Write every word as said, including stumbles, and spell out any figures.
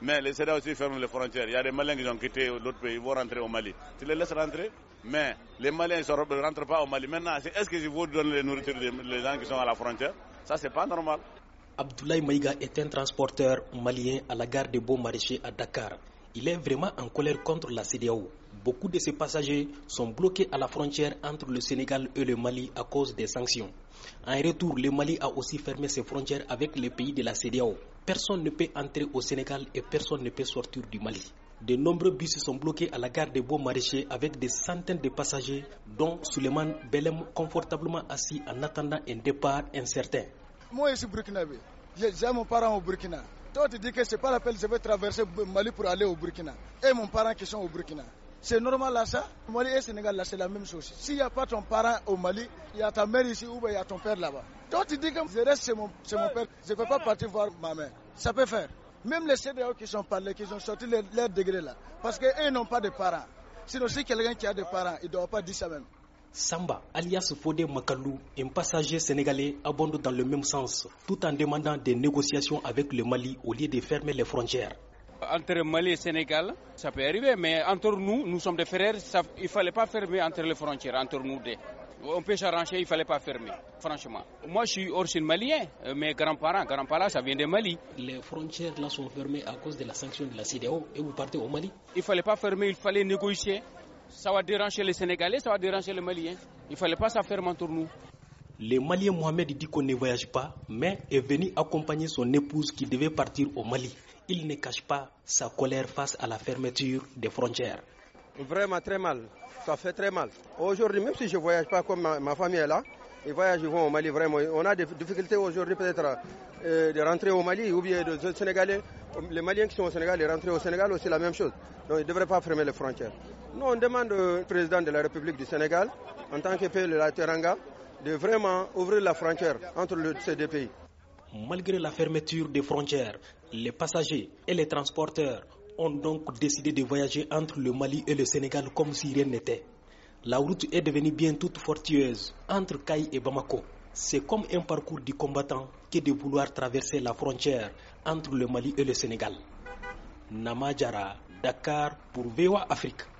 Mais les C E D E A O aussi ferment les frontières. Il y a des Maliens qui ont quitté l'autre pays, ils vont rentrer au Mali. Tu les laisses rentrer, mais les Maliens ne rentrent pas au Mali. Maintenant, est-ce que je vous donne les nourritures des gens qui sont à la frontière? Ça, c'est pas normal. Abdoulaye Maïga est un transporteur malien à la gare de Bon-Maraîcher à Dakar. Il est vraiment en colère contre la C E D E A O. Beaucoup de ses passagers sont bloqués à la frontière entre le Sénégal et le Mali à cause des sanctions. En retour, le Mali a aussi fermé ses frontières avec les pays de la C E D E A O. Personne ne peut entrer au Sénégal et personne ne peut sortir du Mali. De nombreux bus sont bloqués à la gare de Bon-Maraîcher avec des centaines de passagers, dont Suleiman Belem confortablement assis en attendant un départ incertain. Moi, je suis burkinabé. J'ai mon parent au Burkina. Toi, tu dis que ce n'est pas la peine, je vais traverser le Mali pour aller au Burkina. Et mon parent qui sont au Burkina. C'est normal là ça? Mali et Sénégal là, c'est la même chose. S'il n'y a pas ton parent au Mali, il y a ta mère ici ou il y a ton père là-bas. Toi, tu dis que je reste chez mon, chez mon père, je ne peux pas partir voir ma mère. Ça peut faire. Même les C E D E A O qui sont parlés, qui ont sorti leur, leur degré là. Parce qu'eux n'ont pas de parents. Sinon, si quelqu'un qui a des parents, il ne doit pas dire ça même. Samba, alias Fodé Makalou, un passager sénégalais, abonde dans le même sens, tout en demandant des négociations avec le Mali au lieu de fermer les frontières. Entre Mali et Sénégal, ça peut arriver, mais entre nous, nous sommes des frères, ça, il ne fallait pas fermer entre les frontières, entre nous deux. On peut s'arranger, il ne fallait pas fermer, franchement. Moi, je suis origine malien, mes grands-parents, grands-parents, ça vient de Mali. Les frontières là sont fermées à cause de la sanction de la C E D E A O et vous partez au Mali? Il ne fallait pas fermer, il fallait négocier. Ça va déranger les Sénégalais, ça va déranger les Maliens. Il ne fallait pas ça faire entre nous. Le Malien Mohamed dit qu'on ne voyage pas, mais est venu accompagner son épouse qui devait partir au Mali. Il ne cache pas sa colère face à la fermeture des frontières. Vraiment très mal, ça fait très mal. Aujourd'hui, même si je ne voyage pas comme ma, ma famille est là, ils voyagent, ils vont au Mali vraiment. On a des difficultés aujourd'hui peut-être euh, de rentrer au Mali ou bien de, de Sénégalais. Les Maliens qui sont au Sénégal, ils rentrent au Sénégal aussi la même chose. Donc ils ne devraient pas fermer les frontières. Nous, on demande au président de la République du Sénégal, en tant que pays de la Teranga, de vraiment ouvrir la frontière entre le, ces deux pays. Malgré la fermeture des frontières, les passagers et les transporteurs ont donc décidé de voyager entre le Mali et le Sénégal comme si rien n'était. La route est devenue bien toute fortueuse entre Kaï et Bamako. C'est comme un parcours du combattant que de vouloir traverser la frontière entre le Mali et le Sénégal. Namadjara, Dakar pour V O A Afrique.